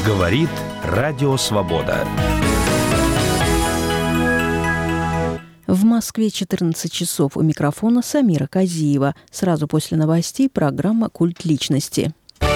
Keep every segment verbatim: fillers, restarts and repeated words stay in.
Говорит Радио Свобода. В Москве четырнадцать часов. У микрофона Самира Казиева. Сразу после новостей программа «Культ личности».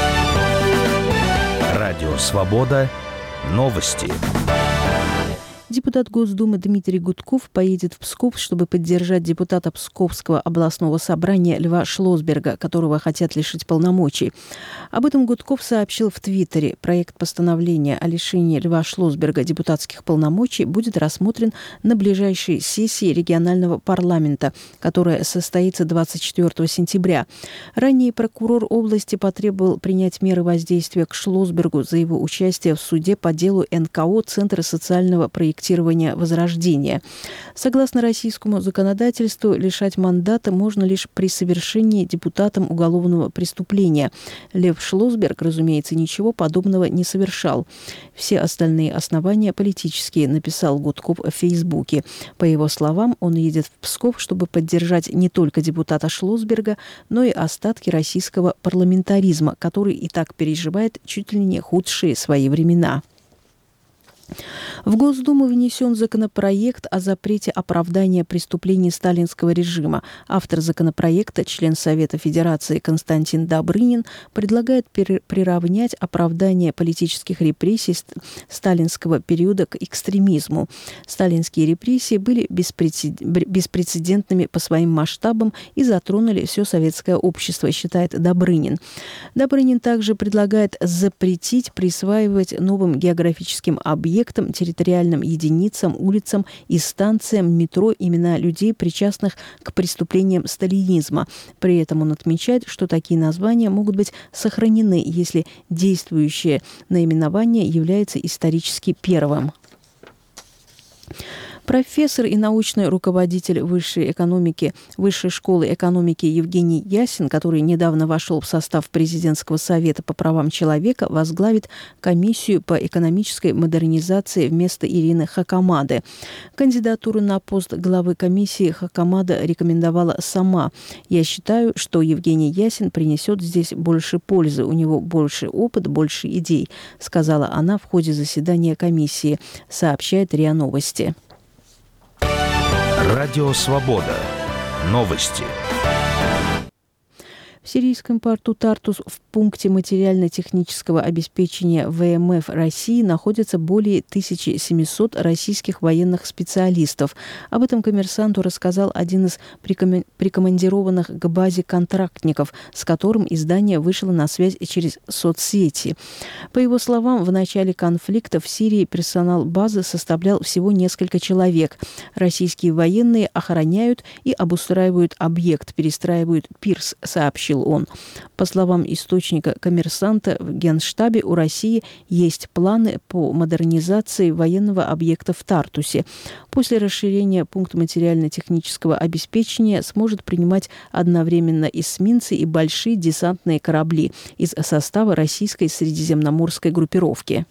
Радио Свобода. Новости. Депутат Госдумы Дмитрий Гудков поедет в Псков, чтобы поддержать депутата Псковского областного собрания Льва Шлосберга, которого хотят лишить полномочий. Об этом Гудков сообщил в Твиттере. Проект постановления о лишении Льва Шлосберга депутатских полномочий будет рассмотрен на ближайшей сессии регионального парламента, которая состоится двадцать четвёртого сентября. Ранее прокурор области потребовал принять меры воздействия к Шлосбергу за его участие в суде по делу эн ка о Центра социального проектирования Возрождения. Согласно российскому законодательству, лишать мандата можно лишь при совершении депутатом уголовного преступления. Лев Шлосберг, разумеется, ничего подобного не совершал. Все остальные основания политические, написал Гудков в Фейсбуке. По его словам, он едет в Псков, чтобы поддержать не только депутата Шлосберга, но и остатки российского парламентаризма, который и так переживает чуть ли не худшие свои времена. В Госдуму внесен законопроект о запрете оправдания преступлений сталинского режима. Автор законопроекта, член Совета Федерации Константин Добрынин, предлагает приравнять оправдание политических репрессий сталинского периода к экстремизму. Сталинские репрессии были беспрецедентными по своим масштабам и затронули все советское общество, считает Добрынин. Добрынин также предлагает запретить присваивать новым географическим объектам, территориальным единицам, улицам и станциям метро имена людей, причастных к преступлениям сталинизма. При этом он отмечает, что такие названия могут быть сохранены, если действующее наименование является исторически первым. Профессор и научный руководитель высшей экономики, Высшей школы экономики Евгений Ясин, который недавно вошел в состав Президентского совета по правам человека, возглавит комиссию по экономической модернизации вместо Ирины Хакамады. Кандидатуру на пост главы комиссии Хакамада рекомендовала сама. «Я считаю, что Евгений Ясин принесет здесь больше пользы, у него больше опыт, больше идей», сказала она в ходе заседания комиссии, сообщает РИА Новости. Радио Свобода. Новости. В сирийском порту Тартус в пункте материально-технического обеспечения вэ эм эф России находится более тысячи семисот российских военных специалистов. Об этом «Коммерсанту» рассказал один из прикомандированных к базе контрактников, с которым издание вышло на связь через соцсети. По его словам, в начале конфликта в Сирии персонал базы составлял всего несколько человек. Российские военные охраняют и обустраивают объект, перестраивают пирс, сообщил он. По словам источника «Коммерсанта», в Генштабе у России есть планы по модернизации военного объекта в Тартусе. После расширения пункт материально-технического обеспечения сможет принимать одновременно эсминцы и большие десантные корабли из состава российской средиземноморской группировки.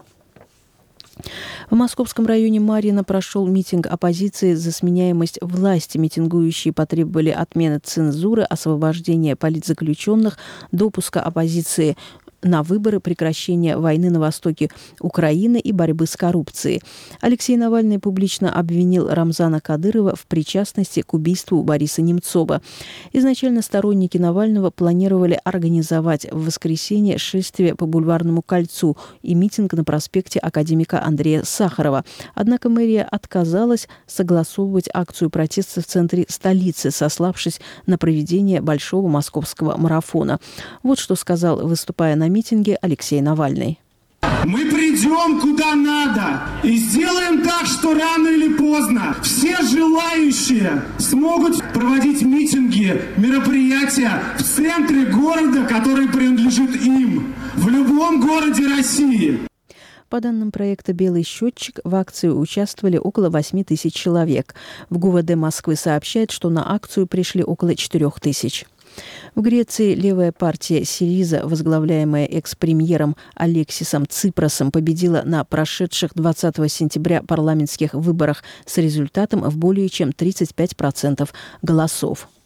В московском районе Марьино прошел митинг оппозиции за сменяемость власти. Митингующие потребовали отмены цензуры, освобождения политзаключенных, допуска оппозиции на выборы, прекращения войны на востоке Украины и борьбы с коррупцией. Алексей Навальный публично обвинил Рамзана Кадырова в причастности к убийству Бориса Немцова. Изначально сторонники Навального планировали организовать в воскресенье шествие по Бульварному кольцу и митинг на проспекте академика Андрея Сахарова. Однако мэрия отказалась согласовывать акцию протеста в центре столицы, сославшись на проведение большого московского марафона. Вот что сказал, выступая на митинге, Алексей Навальный. Мы придем куда надо и сделаем так, что рано или поздно все желающие смогут проводить митинги, мероприятия в центре города, который принадлежит им, в любом городе России. По данным проекта «Белый счетчик», в акции участвовали около восьми тысяч человек. В ГУВД Москвы сообщает, что на акцию пришли около четырех тысяч. В Греции левая партия «Сириза», возглавляемая экс-премьером Алексисом Ципросом, победила на прошедших двадцатого сентября парламентских выборах с результатом в более чем тридцать пять процентов голосов.